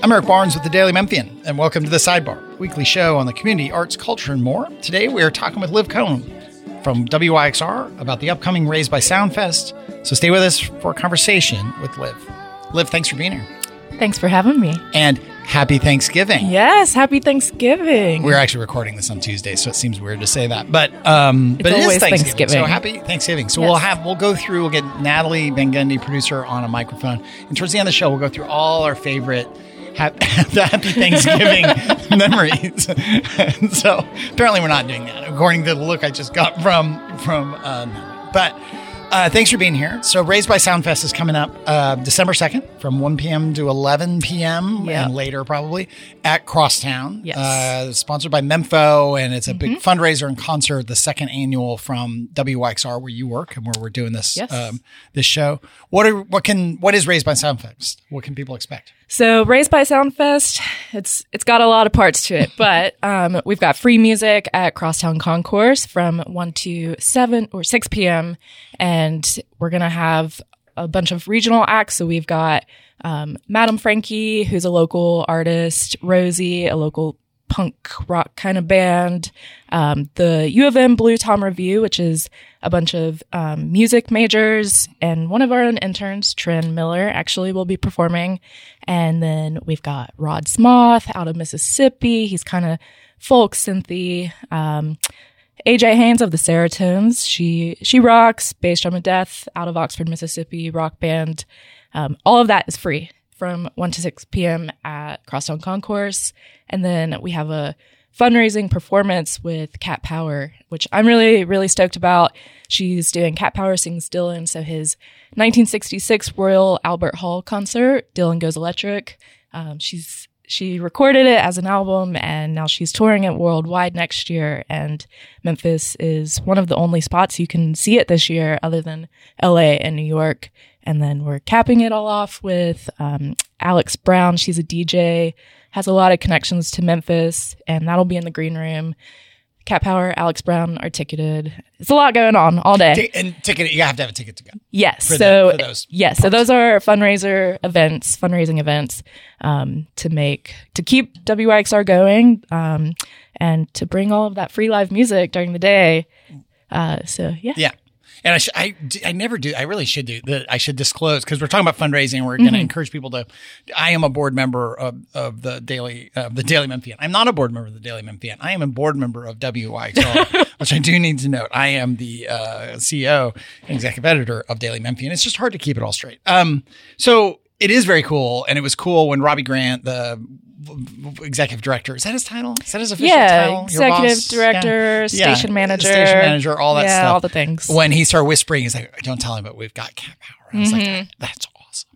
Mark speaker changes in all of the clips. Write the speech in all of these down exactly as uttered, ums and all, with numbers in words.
Speaker 1: I'm Eric Barnes with the Daily Memphian, and welcome to The Sidebar, a weekly show on the community, arts, culture, and more. Today, we are talking with Liv Cohen from W Y X R about the upcoming Raised by Sound Fest. So stay with us for a conversation with Liv. Liv, thanks for being here.
Speaker 2: Thanks for having me.
Speaker 1: And happy Thanksgiving.
Speaker 2: Yes, happy Thanksgiving.
Speaker 1: We're actually recording this on Tuesday, so it seems weird to say that. But um,
Speaker 2: it's
Speaker 1: but it
Speaker 2: always
Speaker 1: is Thanksgiving,
Speaker 2: Thanksgiving.
Speaker 1: So happy Thanksgiving. So
Speaker 2: yes.
Speaker 1: we'll have we'll go through, we'll get Natalie Van Gundy, producer, on a microphone. And towards the end of the show, we'll go through all our favorite happy, happy Thanksgiving memories. And so apparently we're not doing that, according to the look I just got from, from uh, Natalie. But Uh, thanks for being here. So Raised by Sound Fest is coming up uh, December second from one p.m. to eleven p.m.
Speaker 2: Yep.
Speaker 1: and later probably at Crosstown.
Speaker 2: Yes.
Speaker 1: Uh, sponsored by Mempho, and it's a
Speaker 2: Mm-hmm.
Speaker 1: big fundraiser and concert, the second annual from W Y X R where you work and where we're doing this
Speaker 2: Yes.
Speaker 1: um, this show. What are what can what is Raised by Sound Fest? What can people expect?
Speaker 2: So Raised by Sound Fest, it's it's got a lot of parts to it, but um, we've got free music at Crosstown Concourse from one to seven or six p.m. And we're going to have a bunch of regional acts. So we've got um, Madam Frankie, who's a local artist, Rosie, a local punk rock kind of band, um, the U of M Blue Tom Review, which is a bunch of um, music majors, and one of our own interns, Trin Miller, actually will be performing. And then we've got Rod Smoth out of Mississippi. He's kind of folk synthy. Um, A J Haynes of the Seratones. She she rocks. Bass Drum of Death out of Oxford, Mississippi, rock band. Um, all of that is free from one to six p.m. at Crosstown Concourse. And then we have a fundraising performance with Cat Power, which I'm really, really stoked about. She's doing Cat Power Sings Dylan. So his nineteen sixty-six Royal Albert Hall concert, Dylan Goes Electric. Um, she's She recorded it as an album, and now she's touring it worldwide next year. And Memphis is one of the only spots you can see it this year other than L A and New York. And then we're capping it all off with um, Alex Brown. She's a D J, has a lot of connections to Memphis, and that'll be in the green room. Cat Power, Alex Brown, Articulated. It's a lot going on all day.
Speaker 1: T- and ticket, you have to have a ticket to go.
Speaker 2: Yes.
Speaker 1: For
Speaker 2: so,
Speaker 1: the, for those
Speaker 2: yes.
Speaker 1: parts.
Speaker 2: So those are fundraiser events, fundraising events, um, to make, to keep W Y X R going, um, and to bring all of that free live music during the day. Uh, so yeah.
Speaker 1: Yeah. And I, sh- I, I never do. I really should do that. I should disclose, because we're talking about fundraising. We're going to
Speaker 2: Mm-hmm.
Speaker 1: encourage people to. I am a board member of, of the Daily uh, the Daily Memphian. I'm not a board member of the Daily Memphian. I am a board member of W Y X R, which I do need to note. I am the uh, C E O and executive editor of Daily Memphian. It's just hard to keep it all straight. Um, so it is very cool, and it was cool when Robbie Grant, the executive director, is that his title? Is that his official
Speaker 2: Yeah,
Speaker 1: title? Your
Speaker 2: executive
Speaker 1: boss?
Speaker 2: director,
Speaker 1: Yeah.
Speaker 2: station
Speaker 1: Yeah,
Speaker 2: manager,
Speaker 1: station manager, all that
Speaker 2: yeah,
Speaker 1: stuff.
Speaker 2: all the things.
Speaker 1: When he started whispering, he's like, "Don't tell him, but we've got Cat Power." I was
Speaker 2: Mm-hmm.
Speaker 1: like, "That's awesome."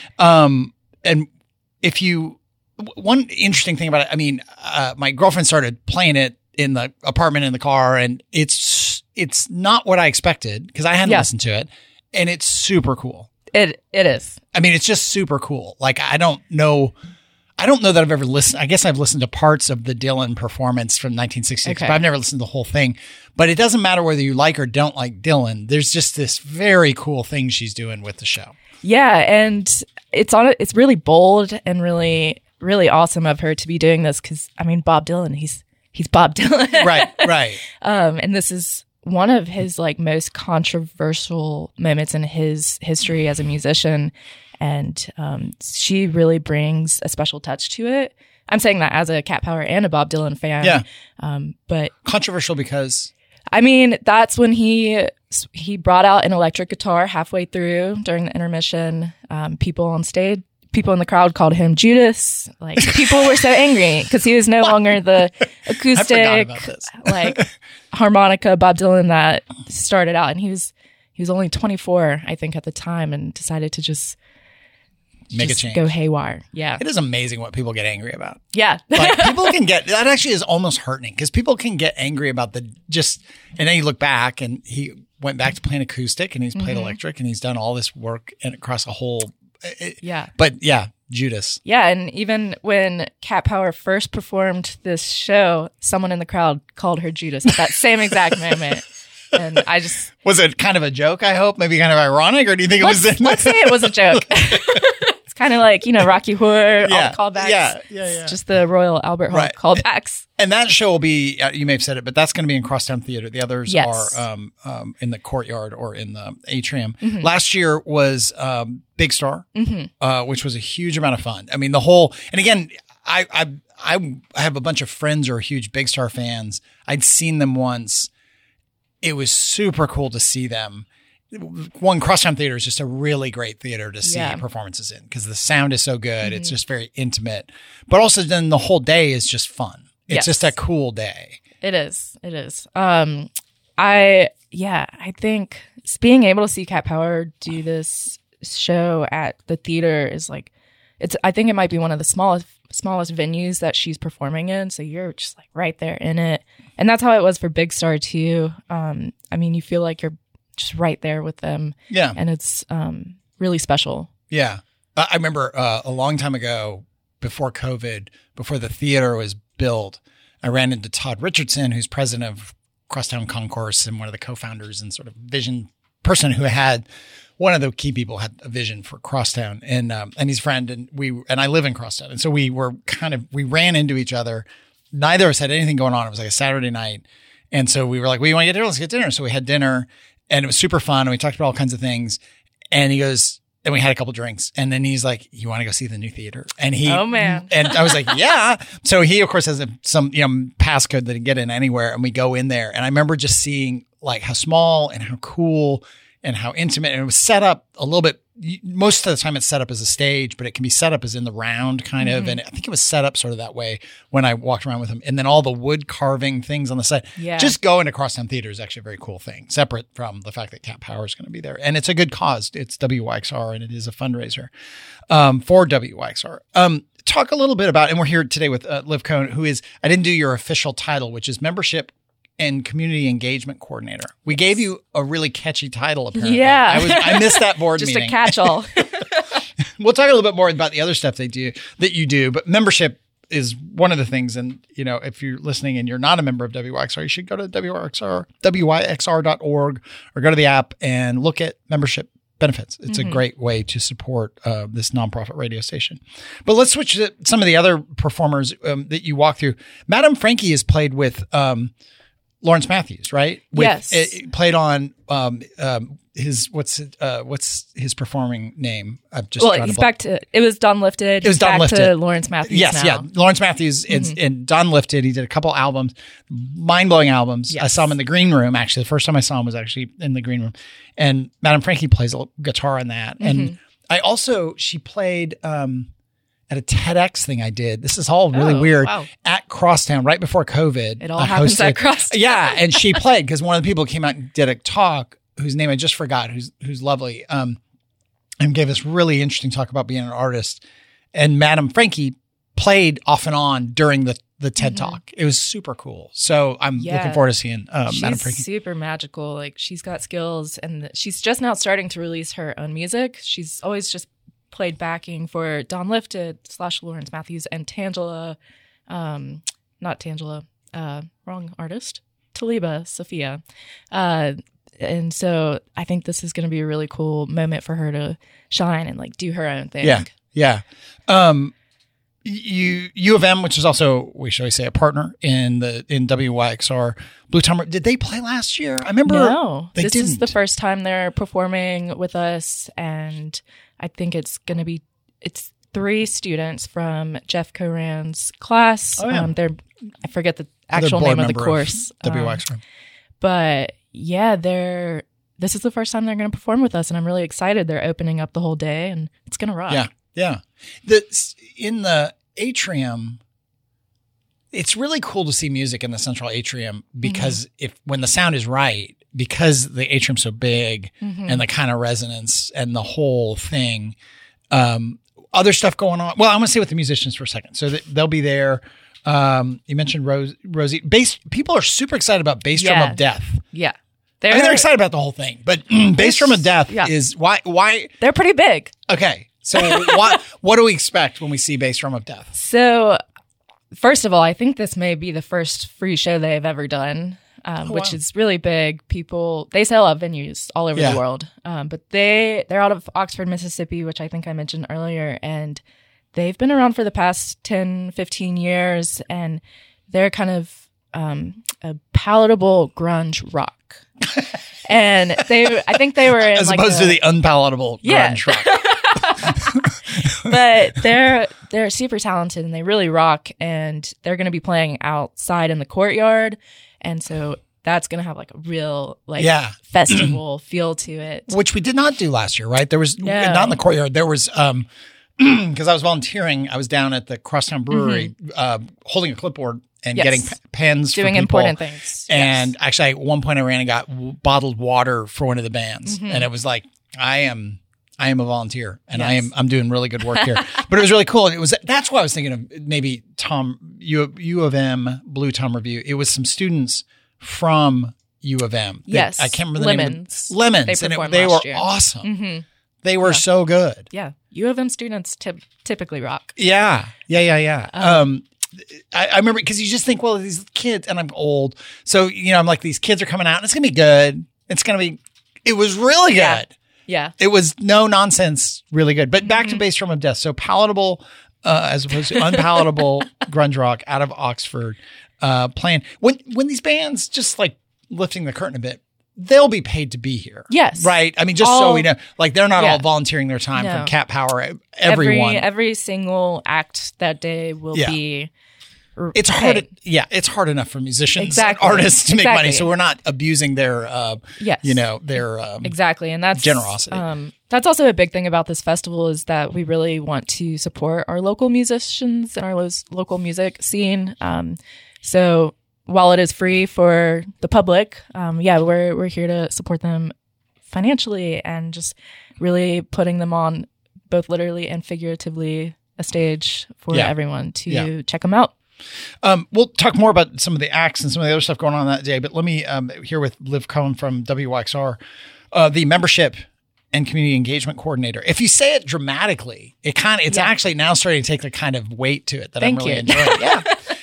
Speaker 1: Um, and if you, one interesting thing about it, I mean, uh, my girlfriend started playing it in the apartment in the car, and it's it's not what I expected, because I hadn't
Speaker 2: Yeah.
Speaker 1: listened to it, and it's super cool.
Speaker 2: It it is.
Speaker 1: I mean, it's just super cool. Like, I don't know. I don't know that I've ever listened. I guess I've listened to parts of the Dylan performance from nineteen sixty-six,
Speaker 2: Okay.
Speaker 1: but I've never listened to the whole thing. But it doesn't matter whether you like or don't like Dylan. There's just this very cool thing she's doing with the show.
Speaker 2: Yeah, and it's on. It's really bold and really, really awesome of her to be doing this, because I mean, Bob Dylan, he's he's Bob Dylan,
Speaker 1: Right, right.
Speaker 2: Um, and this is one of his like most controversial moments in his history as a musician, and um, she really brings a special touch to it. I'm saying that as a Cat Power and a Bob Dylan fan.
Speaker 1: Yeah.
Speaker 2: Um, but
Speaker 1: Controversial because
Speaker 2: I mean, that's when he he brought out an electric guitar halfway through during the intermission. Um, people on stage, people in the crowd called him Judas. Like, people were so angry because he was no longer the acoustic,
Speaker 1: about this.
Speaker 2: like harmonica Bob Dylan that started out. And he was he was only twenty-four, I think, at the time, and decided to just
Speaker 1: make
Speaker 2: just
Speaker 1: a change.
Speaker 2: go haywire. Yeah,
Speaker 1: It is amazing what people get angry about.
Speaker 2: yeah.
Speaker 1: Like, people can get, that actually is almost heartening, because people can get angry about the just, and then you look back, and he went back to playing acoustic, and he's played
Speaker 2: Mm-hmm.
Speaker 1: electric, and he's done all this work and across a whole, it,
Speaker 2: Yeah.
Speaker 1: But yeah, Judas.
Speaker 2: Yeah, and even when Cat Power first performed this show, someone in the crowd called her Judas at that same exact moment. And I just...
Speaker 1: Was it kind of a joke, I hope? Maybe kind of ironic? Or do you think it
Speaker 2: let's,
Speaker 1: was...
Speaker 2: let's say it was a joke. kind of like, you know, Rocky Horror,
Speaker 1: Yeah.
Speaker 2: all the callbacks.
Speaker 1: Yeah, yeah, yeah.
Speaker 2: It's just the Royal Albert Hall
Speaker 1: Right.
Speaker 2: callbacks.
Speaker 1: And that show will be, uh, you may have said it, but that's going to be in Crosstown Theater. The others
Speaker 2: Yes.
Speaker 1: are um, um, in the courtyard or in the atrium.
Speaker 2: Mm-hmm.
Speaker 1: Last year was um, Big Star,
Speaker 2: Mm-hmm.
Speaker 1: uh, which was a huge amount of fun. I mean, the whole, and again, I, I, I I have a bunch of friends who are huge Big Star fans. I'd seen them once. It was super cool to see them. One, Crosstown Theater is just a really great theater to see
Speaker 2: Yeah.
Speaker 1: performances in because the sound is so good.
Speaker 2: Mm-hmm.
Speaker 1: It's just very intimate, but also then the whole day is just fun. It's
Speaker 2: Yes.
Speaker 1: just a cool day.
Speaker 2: It is. It is. Um, I, yeah, I think being able to see Cat Power do this show at the theater is like, it's, I think it might be one of the smallest, smallest venues that she's performing in. So you're just like right there in it. And that's how it was for Big Star too. Um, I mean, you feel like you're just right there with them.
Speaker 1: Yeah.
Speaker 2: And it's, um, really special.
Speaker 1: Yeah. I I remember uh, a long time ago, before COVID, before the theater was built, I ran into Todd Richardson, who's president of Crosstown Concourse and one of the co-founders and sort of vision person who had one of the key people had a vision for Crosstown, and um, and he's a friend, and we and I live in Crosstown, and so we were kind of we ran into each other. Neither of us had anything going on. It was like a Saturday night, and so we were like, "We want to get dinner? Let's get dinner." So we had dinner, and it was super fun, and we talked about all kinds of things. And he goes, and we had a couple drinks, and then he's like, "You want to go see the new theater?" And he,
Speaker 2: Oh, man.
Speaker 1: and I was like, "Yeah." So he, of course, has a, some you know passcode that he can get in anywhere, and we go in there, and I remember just seeing like how small and how cool and how intimate, and it was set up a little bit. Most of the time, it's set up as a stage, but it can be set up as in the round kind of, and I think it was set up sort of that way when I walked around with him. And then all the wood carving things on the side.
Speaker 2: Yeah.
Speaker 1: Just going to Crosstown Theater is actually a very cool thing, separate from the fact that Cat Power is going to be there, and it's a good cause. It's W Y X R, and it is a fundraiser um, for W Y X R. Um, talk a little bit about, and we're here today with uh, Liv Cohn, who is, I didn't do your official title, which is Membership and Community Engagement Coordinator. We gave you a really catchy title, apparently.
Speaker 2: Yeah.
Speaker 1: I was I missed that board
Speaker 2: Just
Speaker 1: meeting.
Speaker 2: a catch-all.
Speaker 1: We'll talk a little bit more about the other stuff they do that you do, but membership is one of the things. And, you know, if you're listening and you're not a member of W Y X R, you should go to W Y X R, W Y X R dot org or go to the app and look at membership benefits. It's mm-hmm. a great way to support uh, this nonprofit radio station. But let's switch to some of the other performers um, that you walk through. Madame Frankie is played with um, Lawrence Matthews, right? With,
Speaker 2: Yes.
Speaker 1: It, it played on um, um, his, what's it, uh, what's his performing name? I've just
Speaker 2: Well,
Speaker 1: drawn a
Speaker 2: he's
Speaker 1: blank.
Speaker 2: back to, it was Don Lifted.
Speaker 1: It was
Speaker 2: He's
Speaker 1: Don
Speaker 2: back
Speaker 1: Lifted.
Speaker 2: to Lawrence Matthews
Speaker 1: Yes,
Speaker 2: now.
Speaker 1: yeah. Lawrence Matthews and,
Speaker 2: Mm-hmm.
Speaker 1: and Don Lifted. He did a couple albums, mind-blowing albums.
Speaker 2: Yes.
Speaker 1: I saw him in the green room, actually. The first time I saw him was actually in the green room. And Madame Frankie plays a guitar in that.
Speaker 2: Mm-hmm.
Speaker 1: And I also, she played um, at a TEDx thing I did. This is all really
Speaker 2: Oh,
Speaker 1: weird.
Speaker 2: wow.
Speaker 1: At Crosstown, right before COVID.
Speaker 2: It all
Speaker 1: I
Speaker 2: happens
Speaker 1: hosted-
Speaker 2: at Crosstown.
Speaker 1: Yeah, and she played because one of the people came out and did a talk whose name I just forgot, who's who's lovely, um, and gave this really interesting talk about being an artist. And Madame Frankie played off and on during the the TED
Speaker 2: Mm-hmm.
Speaker 1: Talk. It was super cool. So I'm
Speaker 2: Yeah.
Speaker 1: looking forward to seeing uh,
Speaker 2: She's
Speaker 1: Madame Frankie.
Speaker 2: super magical. Like she's got skills, and she's just now starting to release her own music. She's always just played backing for Don Lifted slash Lawrence Matthews and Tangela, um, not Tangela, uh, wrong artist, Taliba Sophia. Uh, and so I think this is going to be a really cool moment for her to shine and like do her own thing.
Speaker 1: Yeah, yeah. Um, you U of M, which is also, we shall we say, a partner in the in W Y X R. Blue Timer. Did they play last year? I remember.
Speaker 2: No,
Speaker 1: they
Speaker 2: this
Speaker 1: didn't.
Speaker 2: is the first time they're performing with us, and I think it's going to be it's three students from Jeff Coran's class.
Speaker 1: Oh, yeah.
Speaker 2: Um, they're I forget the
Speaker 1: Other
Speaker 2: actual
Speaker 1: board
Speaker 2: name of the
Speaker 1: member
Speaker 2: course.
Speaker 1: W Y
Speaker 2: Um,
Speaker 1: X R.
Speaker 2: but yeah, they're this is the first time they're going to perform with us, and I'm really excited. They're opening up the whole day, and it's going to rock.
Speaker 1: Yeah, yeah. The in the atrium, it's really cool to see music in the central atrium because
Speaker 2: Mm-hmm.
Speaker 1: if when the sound is right, because the atrium's so big
Speaker 2: Mm-hmm.
Speaker 1: and the kind of resonance and the whole thing, um, other stuff going on. Well, I'm going to stay with the musicians for a second. So th- they'll be there. Um, you mentioned Rose, Rosie. Bass people are super excited about Bass Drum
Speaker 2: Yeah.
Speaker 1: of Death.
Speaker 2: yeah.
Speaker 1: I
Speaker 2: They're
Speaker 1: mean, they're excited about the whole thing, but Bass Drum of Death
Speaker 2: Yeah.
Speaker 1: is why why
Speaker 2: They're pretty big.
Speaker 1: okay. So what what do we expect when we see Bass Drum of Death?
Speaker 2: So, first of all, I think this may be the first free show they've ever done. um,
Speaker 1: Oh,
Speaker 2: which
Speaker 1: wow.
Speaker 2: is really big. People, they sell out venues all over
Speaker 1: Yeah.
Speaker 2: the world. Um, but they, they're out of Oxford, Mississippi, which I think I mentioned earlier. And they've been around for the past ten, fifteen years. And they're kind of um, a palatable grunge rock. And they, I think they were in
Speaker 1: As
Speaker 2: like
Speaker 1: opposed
Speaker 2: a-
Speaker 1: to the unpalatable
Speaker 2: Yeah.
Speaker 1: grunge rock.
Speaker 2: but they're they're super talented and they really rock, and they're going to be playing outside in the courtyard, and so that's going to have like a real like
Speaker 1: Yeah.
Speaker 2: festival feel to it.
Speaker 1: Which we did not do last year, right? There was
Speaker 2: No.
Speaker 1: not in the courtyard. There was um because I was volunteering. I was down at the Crosstown Brewery, uh, holding a clipboard and
Speaker 2: Yes.
Speaker 1: getting p- pens, for
Speaker 2: Doing
Speaker 1: people.
Speaker 2: important things.
Speaker 1: And
Speaker 2: Yes.
Speaker 1: actually, at one point, I ran and got w- bottled water for one of the bands,
Speaker 2: Mhm.
Speaker 1: and it was like, I am, I am a volunteer, and I
Speaker 2: Yes.
Speaker 1: am, I'm doing really good work here. But it was really cool. It was that's why I was thinking of maybe Tom U, U of M Blue Tom Review. It was some students from U of M. They-
Speaker 2: Yes.
Speaker 1: I can't remember the name.
Speaker 2: Lemons.
Speaker 1: Of the, Lemons,
Speaker 2: They
Speaker 1: and it,
Speaker 2: performed
Speaker 1: they were
Speaker 2: last year.
Speaker 1: awesome.
Speaker 2: hmm
Speaker 1: They were
Speaker 2: Yeah.
Speaker 1: so good.
Speaker 2: Yeah, U of M students typ- typically rock.
Speaker 1: Yeah, yeah, yeah, yeah.
Speaker 2: Um,
Speaker 1: Um, I, I remember because you just think, well, these kids, and I'm old, so you know, I'm like, these kids are coming out, and it's gonna be good. It's gonna be. It was really good.
Speaker 2: Yeah. Yeah,
Speaker 1: It was no nonsense, really good. But back
Speaker 2: Mm-hmm.
Speaker 1: to Bass Drum of Death, so palatable uh, as opposed to unpalatable grunge rock out of Oxford, uh, playing when when these bands just like lifting the curtain a bit. They'll be paid to be here.
Speaker 2: Yes.
Speaker 1: Right. I mean, just so
Speaker 2: All-
Speaker 1: we know, like they're not
Speaker 2: Yeah.
Speaker 1: all volunteering their time
Speaker 2: No.
Speaker 1: from Cat Power. Everyone.
Speaker 2: every every single act that day will
Speaker 1: Yeah.
Speaker 2: be. r-
Speaker 1: It's hard.
Speaker 2: paid.
Speaker 1: Yeah, it's hard enough for musicians,
Speaker 2: Exactly.
Speaker 1: and artists to make money.
Speaker 2: Exactly.
Speaker 1: So we're not abusing their, uh,
Speaker 2: Yes.
Speaker 1: you know, their. Um,
Speaker 2: Exactly. And that's
Speaker 1: Generosity.
Speaker 2: Um, that's also a big thing about this festival is that we really want to support our local musicians and our lo- local music scene. Um, so while it is free for the public, um, yeah, we're, we're here to support them financially and just really putting them on both literally and figuratively a stage for
Speaker 1: Yeah.
Speaker 2: everyone to
Speaker 1: Yeah.
Speaker 2: check them out.
Speaker 1: Um, we'll talk more about some of the acts and some of the other stuff going on that day, but let me um, hear with Liv Cohen from W Y X R, uh, the membership and community engagement coordinator. If you say it dramatically, it kind of it's
Speaker 2: Yeah.
Speaker 1: actually now starting to take the kind of weight to it that
Speaker 2: Thank
Speaker 1: I'm really
Speaker 2: you.
Speaker 1: enjoying. Yeah.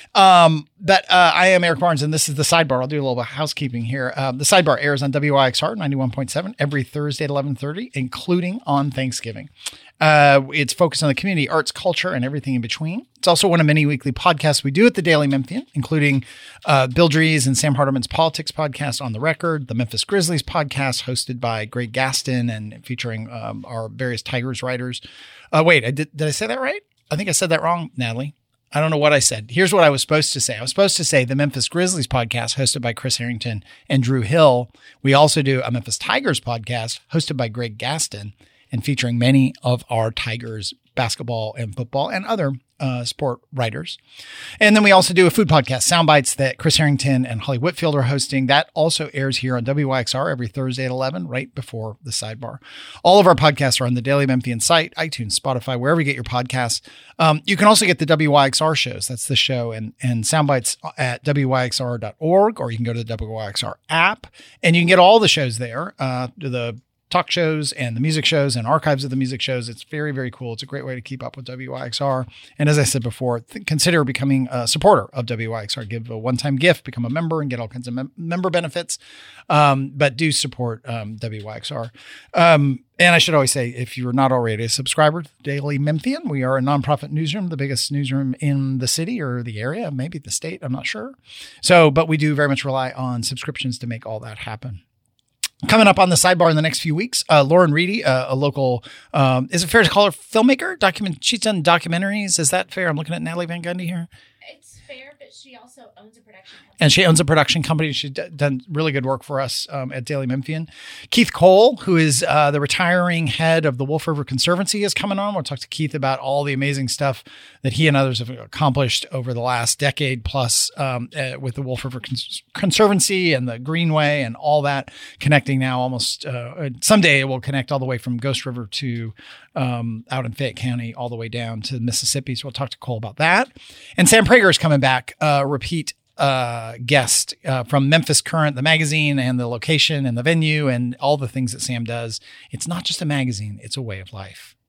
Speaker 1: Um, but uh, I am Eric Barnes, and this is the Sidebar. I'll do a little bit of housekeeping here. Um, the Sidebar airs on W Y X R ninety-one point seven every Thursday at eleven thirty, including on Thanksgiving. Uh, it's focused on the community, arts, culture, and everything in between. It's also one of many weekly podcasts we do at the Daily Memphian, including uh, Bill Dries and Sam Hardiman's Politics podcast, On the Record, the Memphis Grizzlies podcast, hosted by Greg Gaston and featuring um, our various Tigers writers. Uh, wait, I did, did I say that right? I think I said that wrong, Natalie. I don't know what I said. Here's what I was supposed to say. I was supposed to say the Memphis Grizzlies podcast hosted by Chris Harrington and Drew Hill. We also do a Memphis Tigers podcast hosted by Greg Gaston and featuring many of our Tigers basketball and football and other uh, sport writers. And then we also do a food podcast, Soundbites, that Chris Harrington and Holly Whitfield are hosting. That also airs here on W Y X R every Thursday at eleven, right before the Sidebar. All of our podcasts are on the Daily Memphian site, iTunes, Spotify, wherever you get your podcasts. Um, you can also get the W Y X R shows. That's the show and, and Soundbites at W Y X R dot org, or you can go to the W Y X R app and you can get all the shows there. Uh, the talk shows and the music shows and archives of the music shows. It's very, very cool. It's a great way to keep up with W Y X R. And as I said before, th- consider becoming a supporter of W Y X R. Give a one-time gift, become a member, and get all kinds of mem- member benefits. Um, but do support um, W Y X R. Um, and I should always say, if you're not already a subscriber to Daily Memphian, we are a nonprofit newsroom, the biggest newsroom in the city or the area, maybe the state, I'm not sure. So, but we do very much rely on subscriptions to make all that happen. Coming up on the Sidebar in the next few weeks, uh, Lauren Reedy, uh, a local, um, is it fair to call her filmmaker? Document. She's done documentaries. Is that fair? I'm looking at Natalie Van Gundy here.
Speaker 3: It's fair, but she also owns a production company.
Speaker 1: And she owns a production company. She's d- done really good work for us um, at Daily Memphian. Keith Cole, who is uh, the retiring head of the Wolf River Conservancy, is coming on. We'll talk to Keith about all the amazing stuff that he and others have accomplished over the last decade plus um, uh, with the Wolf River Cons- Conservancy and the Greenway and all that, connecting now almost uh, someday it will connect all the way from Ghost River to um, out in Fayette County all the way down to Mississippi. So we'll talk to Cole about that. And Sam Prager is coming back, uh, repeat uh, guest uh, from Memphis Current, the magazine, and the location and the venue and all the things that Sam does. It's not just a magazine, it's a way of life.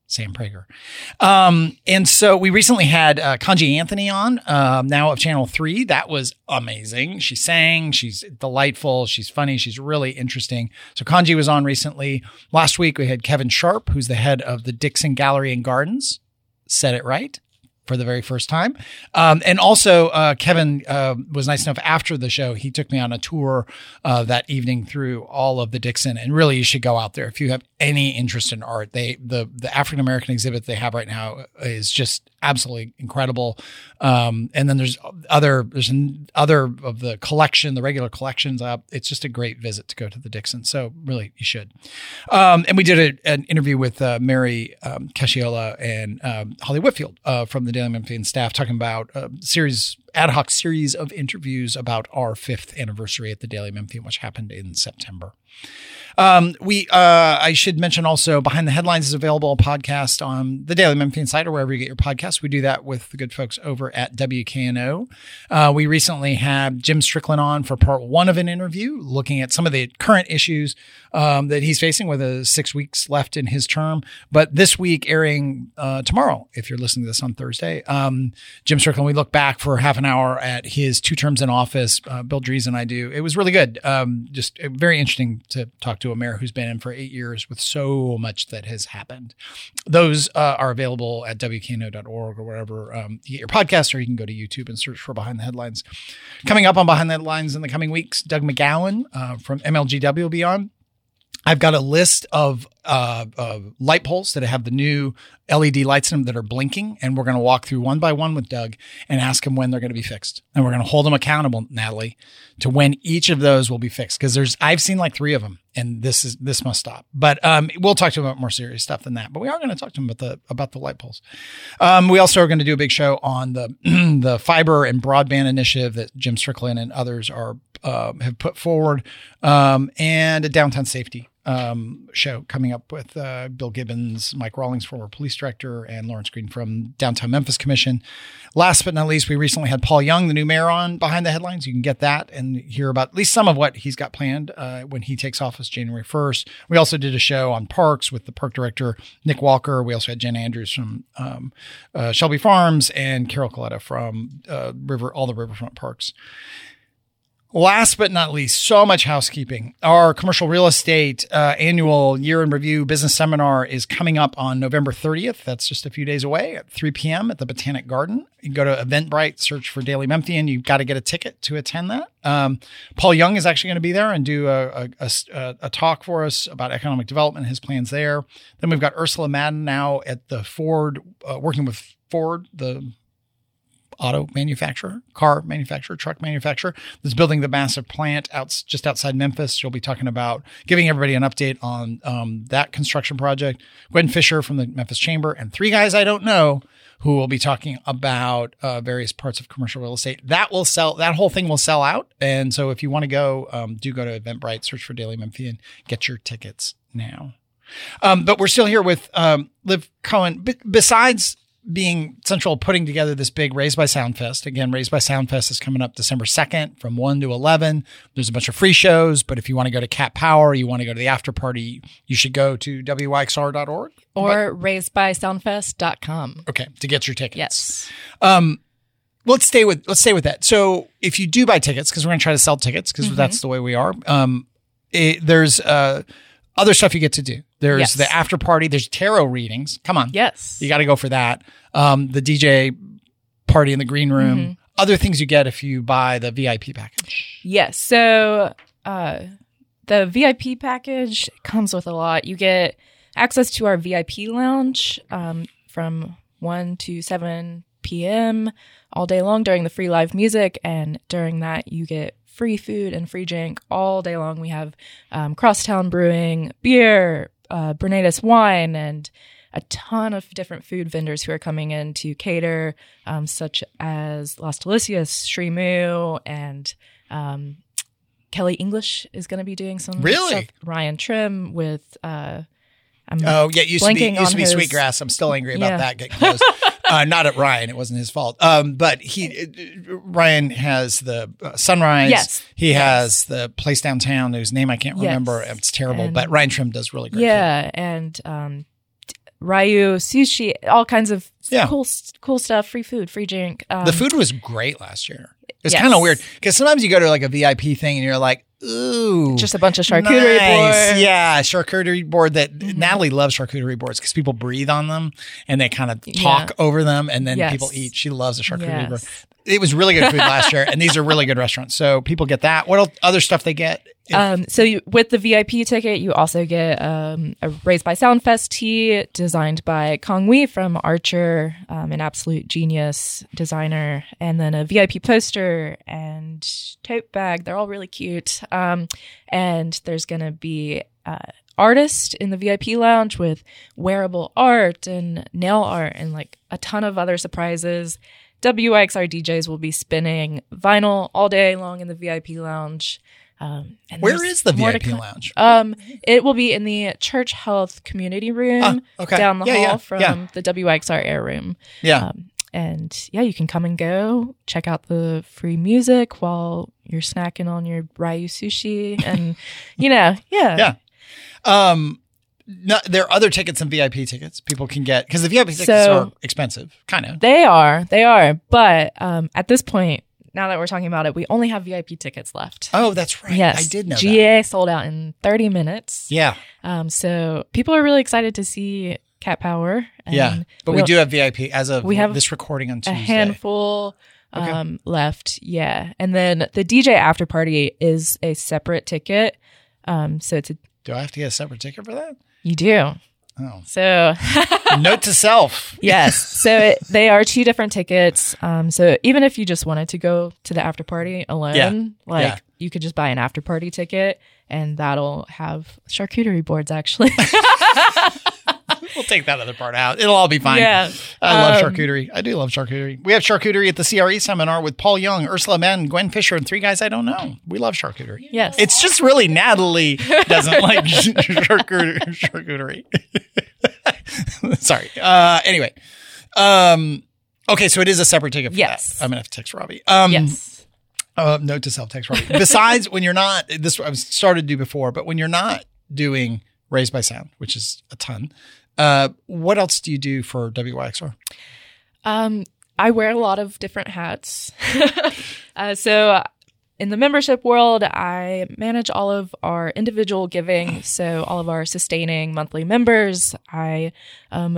Speaker 1: Sam Prager. Um, and so we recently had uh, Kanji Anthony on, um, now of Channel three. That was amazing. She sang. She's delightful. She's funny. She's really interesting. So Kanji was on recently. Last week we had Kevin Sharp, who's the head of the Dixon Gallery and Gardens. Said it right for the very first time. Um, and also, uh, Kevin uh, was nice enough after the show. He took me on a tour uh, that evening through all of the Dixon. And really, you should go out there if you have any interest in art. They the the African American exhibit they have right now is just absolutely incredible. Um, and then there's other there's other of the collection, the regular collections up. It's just a great visit to go to the Dixon. So really, you should. Um, and we did a, an interview with uh, Mary um, Casciola and um, Holly Whitfield uh, from the Daily Memphian staff, talking about a series, ad hoc series of interviews about our fifth anniversary at the Daily Memphian, which happened in September. Um, we, uh, I should mention also Behind the Headlines is available, a podcast on the Daily Memphian site or wherever you get your podcasts. We do that with the good folks over at W K N O. Uh, we recently had Jim Strickland on for part one of an interview looking at some of the current issues, um, that he's facing with the six weeks left in his term. But this week airing, uh, tomorrow, if you're listening to this on Thursday, um, Jim Strickland, we look back for half an hour at his two terms in office. Uh, Bill Dries and I do. It was really good. Um, just very interesting to talk to a mayor who's been in for eight years with so much that has happened. Those uh, are available at W K N O dot org or wherever um, you get your podcasts, or you can go to YouTube and search for Behind the Headlines. Coming up on Behind the Headlines in the coming weeks, Doug McGowan uh, from M L G W will be on. I've got a list of uh, uh, light poles that have the new L E D lights in them that are blinking, and we're going to walk through one by one with Doug and ask him when they're going to be fixed. And we're going to hold him accountable, Natalie, to when each of those will be fixed, because there's I've seen like three of them, and this is this must stop. But um, we'll talk to him about more serious stuff than that. But we are going to talk to him about the about the light poles. Um, we also are going to do a big show on the the fiber and broadband initiative that Jim Strickland and others are uh, have put forward, um, and a downtown safety Um, show coming up with uh, Bill Gibbons, Mike Rawlings, former police director, and Lawrence Green from Downtown Memphis Commission. Last but not least, we recently had Paul Young, the new mayor, on Behind the Headlines. You can get that and hear about at least some of what he's got planned uh, when he takes office January first. We also did a show on parks with the park director, Nick Walker. We also had Jen Andrews from um, uh, Shelby Farms and Carol Coletta from uh, River, all the Riverfront parks. Last but not least, so much housekeeping. Our commercial real estate uh, annual year in review business seminar is coming up on November thirtieth. That's just a few days away at three p.m. at the Botanic Garden. You can go to Eventbrite, search for Daily Memphian. You've got to get a ticket to attend that. Um, Paul Young is actually going to be there and do a, a, a, a talk for us about economic development, his plans there. Then we've got Ursula Madden now at the Ford, uh, working with Ford, the auto manufacturer, car manufacturer, truck manufacturer that's building the massive plant out just outside Memphis. She'll be talking about giving everybody an update on um, that construction project. Gwen Fisher from the Memphis Chamber, and three guys I don't know who will be talking about uh, various parts of commercial real estate. That will sell. That whole thing will sell out. And so if you want to go, um, do go to Eventbrite, search for Daily Memphian, get your tickets now. Um, but we're still here with um, Liv Cohen. B- besides being central, putting together this big Raised by Soundfest. Again, Raised by Soundfest is coming up December second from one to eleven. There's a bunch of free shows, but if you want to go to Cat Power, you want to go to the after party, you should go to W Y X R dot org.
Speaker 2: Or raised by soundfest dot com.
Speaker 1: Okay, to get your tickets.
Speaker 2: Yes.
Speaker 1: Um, let's stay with let's stay with that. So if you do buy tickets, because we're going to try to sell tickets, because mm-hmm. that's the way we are. Um, it, there's uh, other stuff you get to do. There's yes. the after party. There's tarot readings. Come on.
Speaker 2: Yes.
Speaker 1: You got to go for that. Um, the D J party in the green room. Mm-hmm. Other things you get if you buy the V I P package.
Speaker 2: Yes. So uh, the V I P package comes with a lot. You get access to our V I P lounge um, from one to seven p.m. all day long during the free live music. And during that, you get free food and free drink all day long. We have um, Crosstown Brewing, beer, uh, Bernatus wine, and a ton of different food vendors who are coming in to cater, um, such as Las Delicias, Shrimu, and um, Kelly English is going to be doing some
Speaker 1: really?
Speaker 2: stuff. Ryan Trim with uh, I'm
Speaker 1: oh yeah, it used to be used to be
Speaker 2: his,
Speaker 1: Sweetgrass. I'm still angry about
Speaker 2: yeah.
Speaker 1: that getting closed. uh, not at Ryan; it wasn't his fault. Um, but he uh, Ryan has the uh, Sunrise.
Speaker 2: Yes,
Speaker 1: he
Speaker 2: yes.
Speaker 1: has the place downtown whose name I can't remember.
Speaker 2: Yes.
Speaker 1: It's terrible,
Speaker 2: and,
Speaker 1: but Ryan Trim does really great.
Speaker 2: Yeah,
Speaker 1: food.
Speaker 2: and um, Ryu sushi, all kinds of
Speaker 1: Yeah.
Speaker 2: cool, cool stuff, free food, free drink. Um,
Speaker 1: The food was great last year. It's
Speaker 2: yes.
Speaker 1: kind of weird because sometimes you go to like a V I P thing and you're like, ooh,
Speaker 2: just a bunch of charcuterie
Speaker 1: nice.
Speaker 2: boards.
Speaker 1: Yeah, charcuterie board that
Speaker 2: Mm-hmm.
Speaker 1: Natalie loves charcuterie boards because people breathe on them and they kind of talk
Speaker 2: Yeah.
Speaker 1: over them and then
Speaker 2: Yes.
Speaker 1: people eat. She loves a charcuterie
Speaker 2: Yes.
Speaker 1: board. It was really good food last year, and these are really good restaurants. So people get that. What else, other stuff they get? If-
Speaker 2: Um, so you, with the V I P ticket, you also get um, a Raised by Soundfest tee designed by Kong Wee from Archer, um, an absolute genius designer, and then a V I P poster and tote bag. They're all really cute. Um, and there's going to be uh, artist in the V I P lounge with wearable art and nail art and like a ton of other surprises. W X R D Js will be spinning vinyl all day long in the V I P lounge. Um, and
Speaker 1: Where
Speaker 2: there's
Speaker 1: is the
Speaker 2: more
Speaker 1: V I
Speaker 2: to
Speaker 1: P
Speaker 2: come.
Speaker 1: lounge?
Speaker 2: Um, it will be in the Church Health Community Room
Speaker 1: Ah, okay.
Speaker 2: down the
Speaker 1: Yeah,
Speaker 2: hall
Speaker 1: yeah,
Speaker 2: from
Speaker 1: yeah.
Speaker 2: the W X R Air Room.
Speaker 1: Yeah.
Speaker 2: Um, and yeah, you can come and go, check out the free music while you're snacking on your Ryu sushi, and you know, yeah,
Speaker 1: Yeah. Um, no, there are other tickets than V I P tickets people can get because the V I P tickets
Speaker 2: So-
Speaker 1: are expensive, kind of.
Speaker 2: they are, they are. But um, at this point, now that we're talking about it, we only have V I P tickets left.
Speaker 1: Oh, that's right.
Speaker 2: Yes,
Speaker 1: I did know
Speaker 2: G
Speaker 1: that.
Speaker 2: A sold out in thirty minutes.
Speaker 1: Yeah.
Speaker 2: Um, so people are really excited to see Cat Power. And
Speaker 1: Yeah. But we
Speaker 2: we'll-
Speaker 1: do have V I P as of
Speaker 2: we have
Speaker 1: this recording on
Speaker 2: a
Speaker 1: Tuesday.
Speaker 2: handful
Speaker 1: Okay.
Speaker 2: um, left. Yeah. And then the D J after party is a separate ticket. Um, so it's a,
Speaker 1: Do I have to get a separate ticket for that?
Speaker 2: you do.
Speaker 1: Oh.
Speaker 2: So
Speaker 1: Note to self.
Speaker 2: yes. So it, they are two different tickets. Um, so even if you just wanted to go to the after party alone,
Speaker 1: Yeah.
Speaker 2: like
Speaker 1: Yeah.
Speaker 2: you could just buy an after party ticket and that'll have charcuterie boards actually.
Speaker 1: We'll take that other part out. It'll all be fine.
Speaker 2: Yeah.
Speaker 1: I love
Speaker 2: Um,
Speaker 1: charcuterie. I do love charcuterie. We have charcuterie at the C R E seminar with Paul Young, Ursula Mann, Gwen Fisher, and three guys I don't know. We love charcuterie.
Speaker 2: Yes.
Speaker 1: It's just really Natalie doesn't like charcuterie. charcuterie. Sorry. Uh, anyway. Um, okay, so it is a separate ticket for
Speaker 2: Yes.
Speaker 1: that. I'm going to have to text Robbie. Um,
Speaker 2: yes.
Speaker 1: Uh, note to self, text Robbie. Besides, when you're not, this I've started to do before, but when you're not doing Raised by Sound, which is a ton, uh, what else do you do for W Y X R?
Speaker 2: Um, I wear a lot of different hats. uh, so in the membership world, I manage all of our individual giving. So all of our sustaining monthly members, I, um,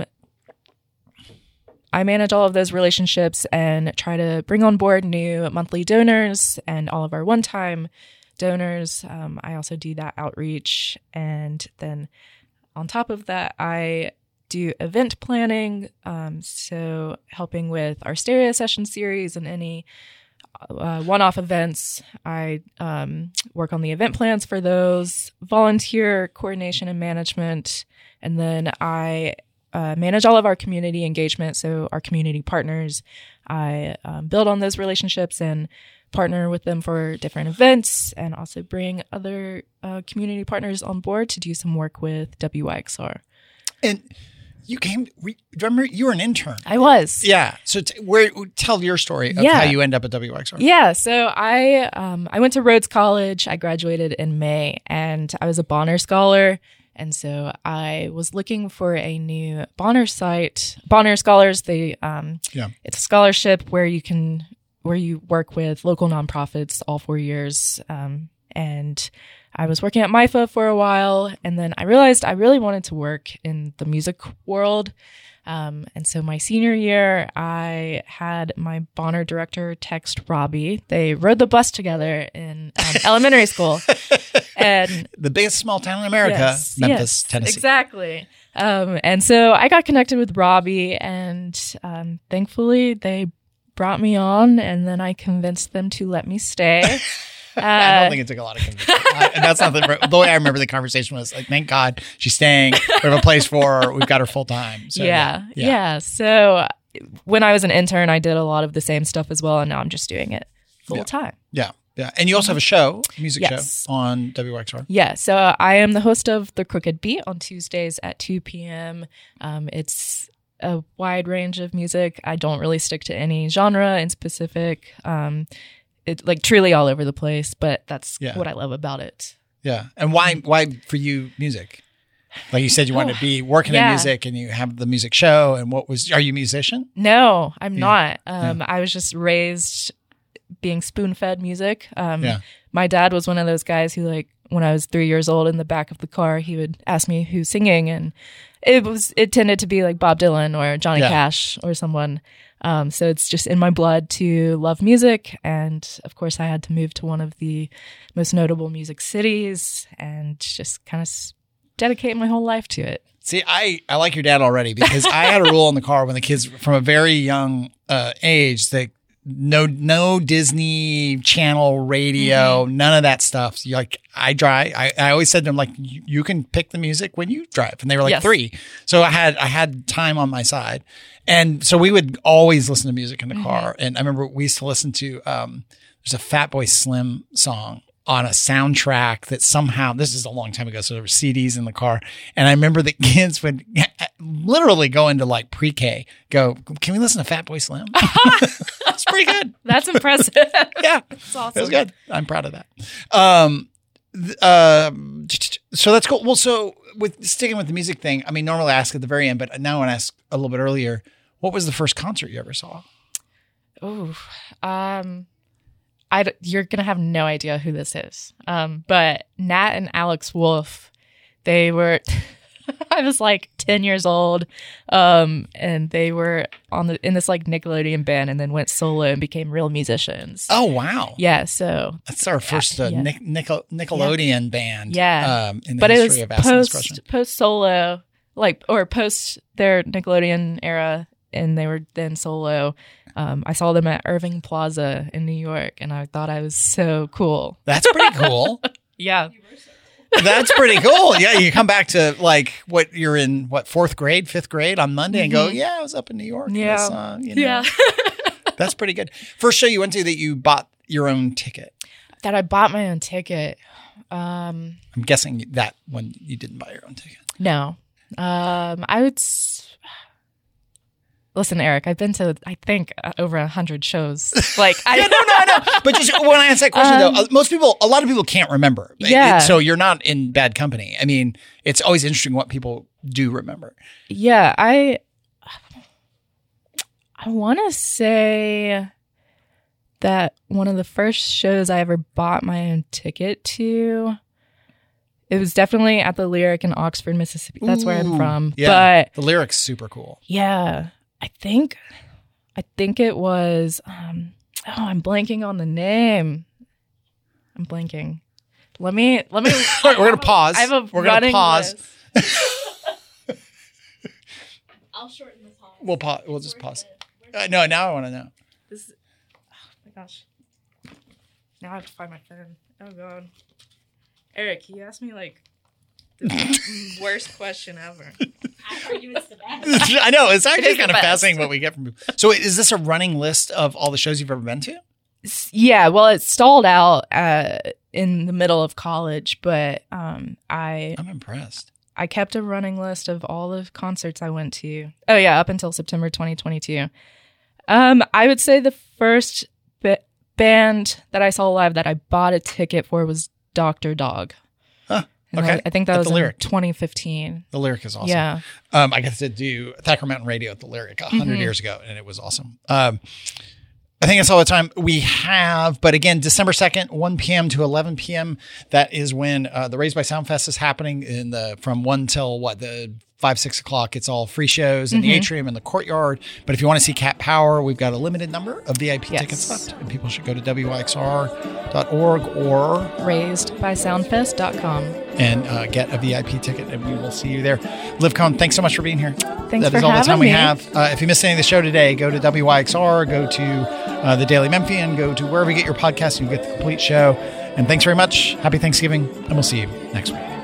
Speaker 2: I manage all of those relationships and try to bring on board new monthly donors and all of our one-time donors. Um, I also do that outreach. And then on top of that, I do event planning. Um, so helping with our stereo session series and any uh, one-off events. I um, work on the event plans for those, volunteer coordination and management. And then I uh, manage all of our community engagement. So our community partners, I um, build on those relationships and partner with them for different events and also bring other uh, community partners on board to do some work with W Y X R.
Speaker 1: And you came, we, remember, you were an intern.
Speaker 2: I was.
Speaker 1: Yeah. So t- where, tell your story of
Speaker 2: Yeah.
Speaker 1: how you end up at W Y X R.
Speaker 2: Yeah, so I um, I went to Rhodes College. I graduated in May, and I was a Bonner Scholar. And so I was looking for a new Bonner site. Bonner Scholars, they um,
Speaker 1: Yeah.
Speaker 2: it's a scholarship where you can where you work with local nonprofits all four years. Um, and I was working at M I F A for a while, and then I realized I really wanted to work in the music world. Um, and so my senior year, I had my Bonner director text Robbie. They rode the bus together in um, elementary school. And
Speaker 1: The biggest small town in America,
Speaker 2: Yes,
Speaker 1: Memphis,
Speaker 2: yes,
Speaker 1: Tennessee.
Speaker 2: Exactly. Um, and so I got connected with Robbie, and um, thankfully they brought me on, and then I convinced them to let me stay. Uh,
Speaker 1: I don't think it took a lot of convincing. I, and that's not the, the way I remember the conversation was like, thank God she's staying. We have a place for her. We've got her full time. So,
Speaker 2: yeah, yeah, So when I was an intern, I did a lot of the same stuff as well, and now I'm just doing it full
Speaker 1: Yeah.
Speaker 2: time.
Speaker 1: Yeah. Yeah. And you also have a show, a music
Speaker 2: Yes.
Speaker 1: show on W Y X R.
Speaker 2: Yeah, so I am the host of The Crooked Beat on Tuesdays at two p.m. Um, it's a wide range of music. I don't really stick to any genre in specific. Um, it like truly all over the place, but that's
Speaker 1: Yeah.
Speaker 2: what I love about it.
Speaker 1: Yeah. And why, why for you music? Like you said, you wanted to be working
Speaker 2: Yeah.
Speaker 1: in music, and you have the music show. And what was? Are you a musician?
Speaker 2: No, I'm
Speaker 1: Yeah.
Speaker 2: not. Um, I was just raised being spoon-fed music. Um,
Speaker 1: Yeah.
Speaker 2: My dad was one of those guys who, like, when I was three years old, in the back of the car, he would ask me who's singing, and it was it tended to be like Bob Dylan or Johnny
Speaker 1: Yeah.
Speaker 2: Cash or someone. Um, so it's just in my blood to love music, and of course, I had to move to one of the most notable music cities and just kind of s- dedicate my whole life to it.
Speaker 1: See, I, I like your dad already because I had a rule in the car when the kids from a very young uh, age that no no Disney Channel radio,
Speaker 2: Mm-hmm.
Speaker 1: none of that stuff. So like I drive, I, I always said to them like you, you can pick the music when you drive, and they were like
Speaker 2: Yes.
Speaker 1: three. So I had I had time on my side, and so we would always listen to music in the car.
Speaker 2: Mm-hmm.
Speaker 1: And I remember we used to listen to um, there's a Fatboy Slim song on a soundtrack that somehow, this is a long time ago, so there were C Ds in the car. And I remember the kids would literally go into like pre-K, go, can we listen to Fatboy Slim? That's pretty good.
Speaker 2: That's impressive.
Speaker 1: Yeah.
Speaker 2: That's awesome.
Speaker 1: It was good. I'm proud of that. Um, th- um, so that's cool. Well, so with sticking with the music thing, I mean, normally I ask at the very end, but now I want to ask a little bit earlier, what was the first concert you ever saw?
Speaker 2: Oh, um, I d- you're gonna have no idea who this is. Um, but Nat and Alex Wolf, they were. I was like ten years old, um, and they were on the in this like Nickelodeon band, and then went solo and became real musicians.
Speaker 1: Oh, wow.
Speaker 2: Yeah, so
Speaker 1: That's our first uh,
Speaker 2: yeah.
Speaker 1: Nic- Nickel- Nickelodeon band.
Speaker 2: Yeah.
Speaker 1: Um, in the
Speaker 2: but it
Speaker 1: history
Speaker 2: was
Speaker 1: of asking this question.
Speaker 2: post post solo, like or post their Nickelodeon era, and they were then solo. Um, I saw them at Irving Plaza in New York, and I thought I was so cool.
Speaker 1: That's pretty cool.
Speaker 2: Yeah,
Speaker 1: That's pretty cool. Yeah, you come back to like what you're in, what fourth grade, fifth grade on Monday, and go, yeah, I was up in New York.
Speaker 2: Yeah.
Speaker 1: That's, uh, you know,
Speaker 2: yeah.
Speaker 1: that's pretty good. First show you went to that you bought your own ticket.
Speaker 2: That I bought my own ticket. Um,
Speaker 1: I'm guessing that one you didn't buy your own ticket.
Speaker 2: no, um, I would. S- Listen, Eric, I've been to I think uh, over a hundred shows. Like, I
Speaker 1: Yeah, no, no, no. But just when I answer that question,
Speaker 2: Um,
Speaker 1: though, uh, most people, a lot of people can't remember.
Speaker 2: Yeah.
Speaker 1: It- so you're not in bad company. I mean, it's always interesting what people do remember.
Speaker 2: Yeah, I I want to say that one of the first shows I ever bought my own ticket to, it was definitely at the Lyric in Oxford, Mississippi. That's where I'm
Speaker 1: Ooh,
Speaker 2: from.
Speaker 1: Yeah,
Speaker 2: But
Speaker 1: the lyrics super cool.
Speaker 2: yeah, I think I think it was um oh, I'm blanking on the name. I'm blanking. Let me let me
Speaker 1: We're gonna pause.
Speaker 2: I have a
Speaker 1: We're gonna
Speaker 2: running
Speaker 1: pause.
Speaker 2: list.
Speaker 3: I'll shorten the pause.
Speaker 1: We'll pause. We'll just
Speaker 3: Where's
Speaker 1: pause.
Speaker 3: the-
Speaker 1: Uh, no, now I want to know.
Speaker 2: This, oh my gosh. Now I have to find my phone. Oh god. Eric, you asked me like the worst question ever.
Speaker 3: I argue it's the best.
Speaker 1: I know it's actually
Speaker 2: is the
Speaker 1: kind of
Speaker 2: best.
Speaker 1: fascinating what we get from people. So, is this a running list of all the shows you've ever been to?
Speaker 2: S- Yeah, well, it stalled out uh, in the middle of college, but um, I
Speaker 1: I'm impressed.
Speaker 2: I kept a running list of all the concerts I went to. Oh yeah, up until September twenty twenty-two. Um, I would say the first ba- band that I saw live that I bought a ticket for was Doctor Dog.
Speaker 1: Huh.
Speaker 2: And
Speaker 1: Okay.
Speaker 2: I, I think that
Speaker 1: At
Speaker 2: was
Speaker 1: the
Speaker 2: in
Speaker 1: Lyric.
Speaker 2: twenty fifteen.
Speaker 1: The Lyric is awesome.
Speaker 2: Yeah.
Speaker 1: Um, I got to do Thacker Mountain Radio at the Lyric a hundred
Speaker 2: Mhm.
Speaker 1: years ago, and it was awesome. Um, I think that's all the time we have. But again, December second, one p.m. to eleven p.m. That is when uh, the Raised by Sound Fest is happening in the from one till what the five six o'clock. It's all free shows in the
Speaker 2: Mhm.
Speaker 1: atrium and the courtyard. But if you want to see Cat Power, we've got a limited number of V I P
Speaker 2: Yes.
Speaker 1: tickets left, and people should go to W Y X R dot org or
Speaker 2: Raised by soundfest dot com.
Speaker 1: and uh, get a V I P ticket, and we will see you there. Liv Cohn, thanks so much for being here.
Speaker 2: Thanks
Speaker 1: That
Speaker 2: for
Speaker 1: is all the
Speaker 2: having
Speaker 1: time we
Speaker 2: me.
Speaker 1: have. Uh, if you missed any of the show today, go to W Y X R, go to uh, the Daily Memphian, go to wherever you get your podcast, and you get the complete show. And thanks very much. Happy Thanksgiving, and we'll see you next week.